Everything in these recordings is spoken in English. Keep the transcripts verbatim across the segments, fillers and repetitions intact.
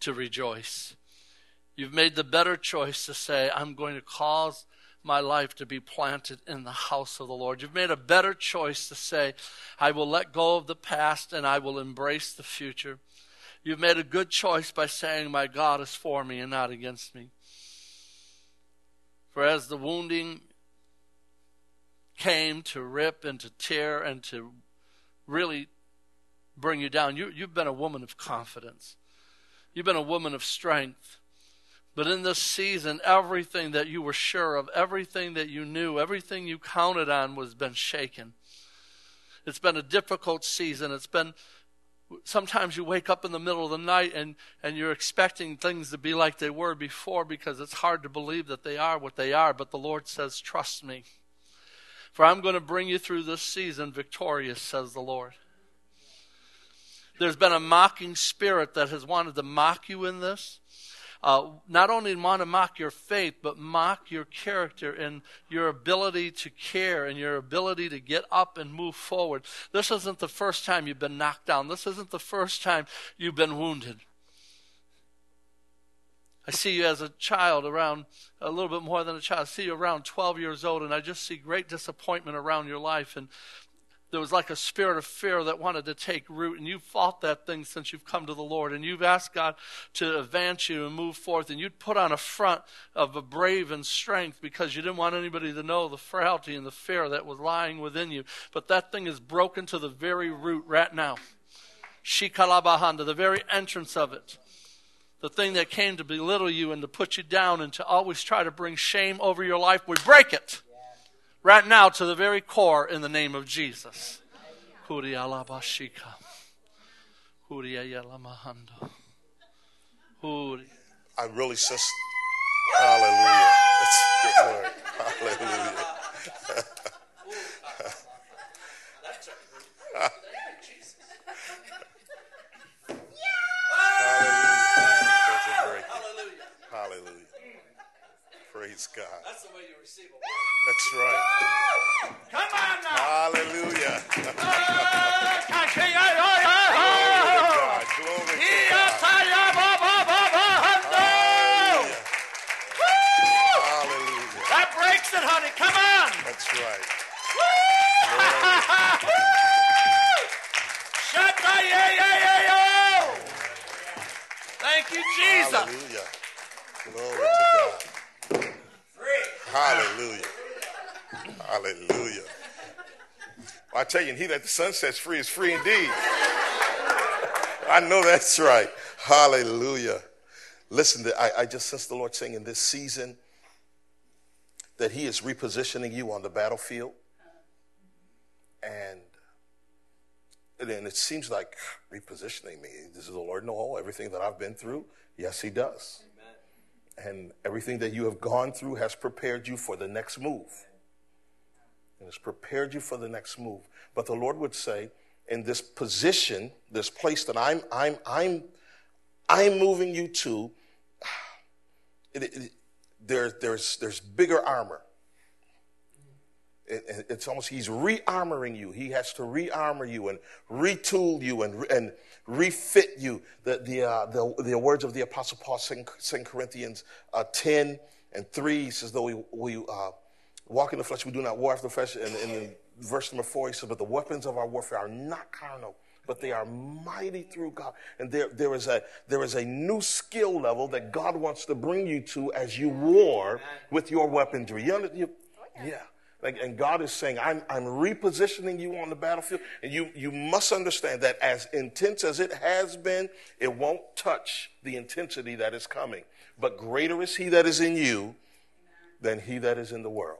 to rejoice. You've made the better choice to say, I'm going to cause my life to be planted in the house of the Lord. You've made a better choice to say, I will let go of the past and I will embrace the future. You've made a good choice by saying, my God is for me and not against me. For as the wounding came to rip and to tear and to really bring you down, you, you've been a woman of confidence. You've been a woman of strength. But in this season, everything that you were sure of, everything that you knew, everything you counted on was been shaken. It's been a difficult season. It's been, sometimes you wake up in the middle of the night and, and you're expecting things to be like they were before because it's hard to believe that they are what they are. But the Lord says, trust me. For I'm going to bring you through this season victorious, says the Lord. There's been a mocking spirit that has wanted to mock you in this. Uh, not only want to mock your faith, but mock your character and your ability to care and your ability to get up and move forward. This isn't the first time you've been knocked down. This isn't the first time you've been wounded. I see you as a child around, a little bit more than a child. I see you around twelve years old, and I just see great disappointment around your life. And there was like a spirit of fear that wanted to take root, and you've fought that thing since you've come to the Lord, and you've asked God to advance you and move forth, and you'd put on a front of a brave and strength because you didn't want anybody to know the frailty and the fear that was lying within you. But that thing is broken to the very root right now. Shikalabahanda, the very entrance of it. The thing that came to belittle you and to put you down and to always try to bring shame over your life, we break it. Right now, to the very core, in the name of Jesus. I really sense. Hallelujah. That's a good word. Hallelujah. Hallelujah. Hallelujah. Praise God. That's the way you receive it. That's right. Come on now. Hallelujah. Glory to God. Glory to God. Hallelujah. Hallelujah. That breaks it, honey. Come on. That's right. Thank you, Jesus. Hallelujah. Glory to God. Hallelujah. Hallelujah. Well, I tell you, and he that the Son sets free is free indeed. I know that's right. Hallelujah. Listen, I, I just sense the Lord saying in this season that he is repositioning you on the battlefield. And, and it seems like repositioning me. Does the Lord know everything that I've been through? Yes, he does. And everything that you have gone through has prepared you for the next move. And it's prepared you for the next move. But the Lord would say, in this position, this place that I'm I'm I'm I'm moving you to, it, it, there, there's there's bigger armor. It, it's almost he's re-armoring you. He has to re-armor you and retool you and and refit you. The the uh, the, the words of the Apostle Paul, Second Corinthians uh, ten and three, he says, though we we uh, walk in the flesh, we do not war after the flesh. And, and in verse number four, he says, but the weapons of our warfare are not carnal, but they are mighty through God. And there there is a there is a new skill level that God wants to bring you to as you war with your weaponry. You, you, yeah. Like, and God is saying, I'm, I'm repositioning you on the battlefield. And you, you must understand that as intense as it has been, it won't touch the intensity that is coming. But greater is he that is in you than he that is in the world.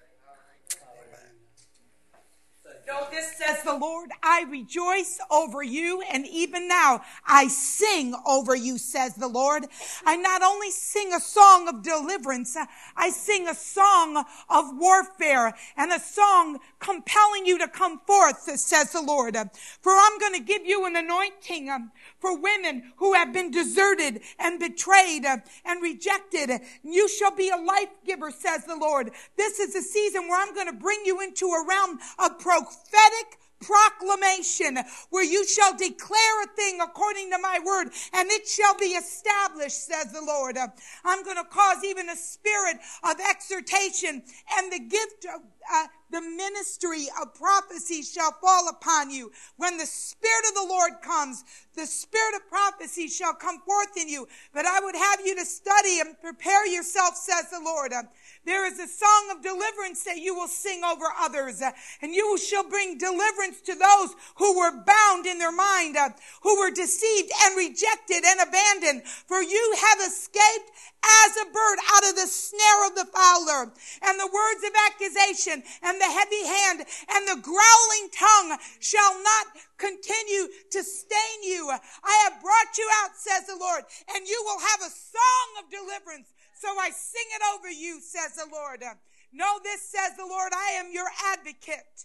So this says the Lord, I rejoice over you, and even now I sing over you, says the Lord. I not only sing a song of deliverance, I sing a song of warfare and a song compelling you to come forth, says the Lord. For I'm going to give you an anointing um, for women who have been deserted and betrayed uh, and rejected. You shall be a life giver, says the Lord. This is a season where I'm going to bring you into a realm of prophetic proclamation where you shall declare a thing according to my word, and it shall be established, says the Lord. Uh, I'm going to cause even a spirit of exhortation, and the gift of uh, the ministry of prophecy shall fall upon you. When the Spirit of the Lord comes, the spirit of prophecy shall come forth in you. But I would have you to study and prepare yourself, says the Lord. Uh, there is a song of deliverance that you will sing over others, uh, and you shall bring deliverance to those who were bound in their mind, uh, who were deceived and rejected and abandoned. For you have escaped as a bird out of the snare of the fowler, and the words of accusation and the heavy hand and the growling tongue shall not continue to stain you. I have brought you out, says the Lord, and you will have a song of deliverance. So I sing it over you, says the Lord. Know this, says the Lord, I am your advocate.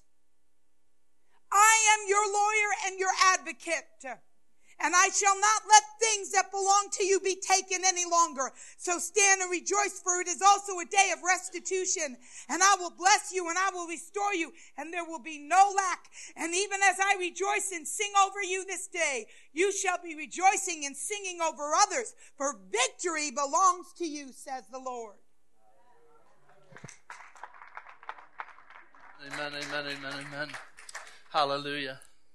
I am your lawyer and your advocate. And I shall not let things that belong to you be taken any longer. So stand and rejoice, for it is also a day of restitution. And I will bless you and I will restore you, and there will be no lack. And even as I rejoice and sing over you this day, you shall be rejoicing and singing over others, for victory belongs to you, says the Lord. Amen, amen, amen, amen. Hallelujah.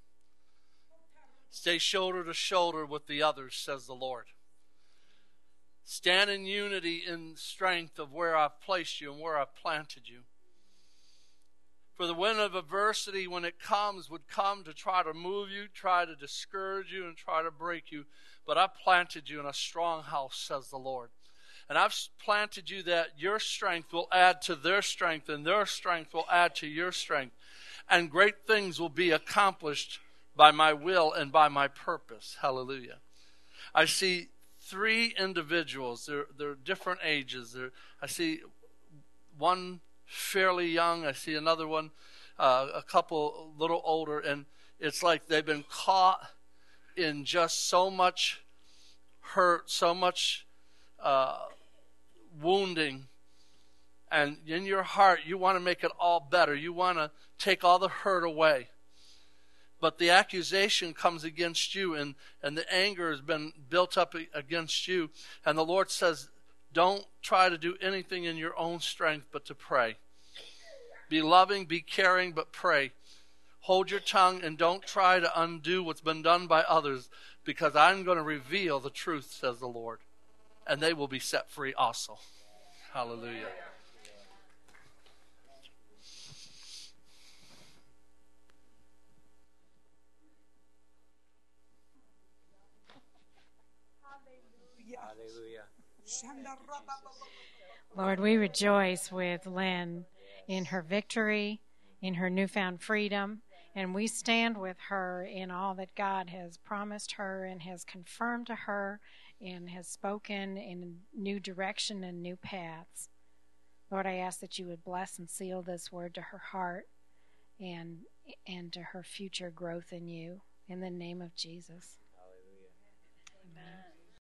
Stay shoulder to shoulder with the others, says the Lord. Stand in unity in strength of where I've placed you and where I've planted you. For the wind of adversity, when it comes, would come to try to move you, try to discourage you, and try to break you. But I've planted you in a strong house, says the Lord. And I've planted you that your strength will add to their strength, and their strength will add to your strength. And great things will be accomplished by my will and by my purpose. Hallelujah. I see three individuals. They're, they're different ages. They're, I see one fairly young. I see another one uh, a couple a little older. And it's like they've been caught in just so much hurt, so much uh, wounding. And in your heart, you want to make it all better. You want to take all the hurt away. But the accusation comes against you, and, and the anger has been built up against you. And the Lord says, don't try to do anything in your own strength but to pray. Be loving, be caring, but pray. Hold your tongue and don't try to undo what's been done by others, because I'm going to reveal the truth, says the Lord. And they will be set free also. Hallelujah. Lord, we rejoice with Lynn in her victory, in her newfound freedom, and we stand with her in all that God has promised her and has confirmed to her and has spoken in new direction and new paths. Lord, I ask that you would bless and seal this word to her heart and, and to her future growth in you. In the name of Jesus.